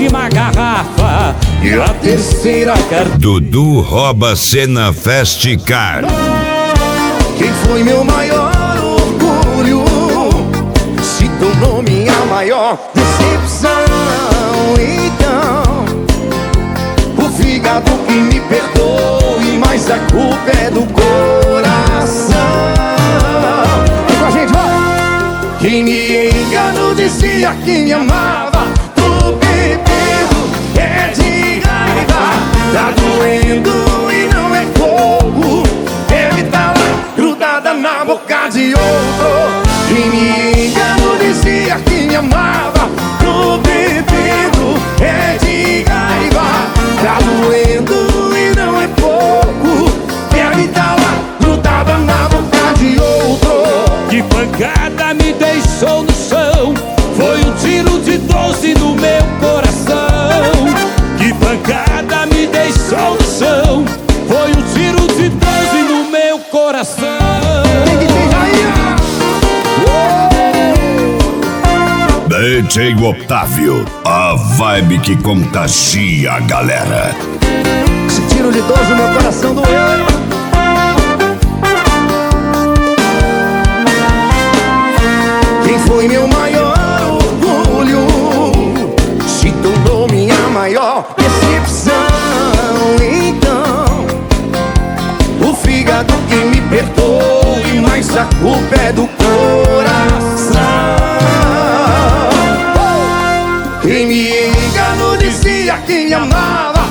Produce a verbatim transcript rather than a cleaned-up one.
última garrafa e a terceira carteira. Dudu rouba cena Festcar. Quem foi meu maior orgulho se tornou minha maior decepção. Então, o fígado que me perdoe, mas a culpa é do coração. Vem com a gente, vai! Quem me enganou dizia que me amava. Tô bebendo, é de raiva. Tá doendo e não é fogo. Deve tá lá grudada na boca de outro. Quem me enganou dizia que me amava. Tô bebendo, é de raiva. Tá doendo e não é pouco. Deve tá lá grudada na boca de outro. Que pancada me deixou no chão, foi um tiro de doze no meu coração. Que pancada me deixou no chão, foi um tiro de doze no meu coração. D J Otávio, a vibe que contagia a galera. Esse tiro de doze no meu coração doeu. Quem foi meu maior orgulho se tornou minha maior decepção. Então, o fígado que me perdoe, mas a culpa é do coração. Quem me enganou dizia que me amava.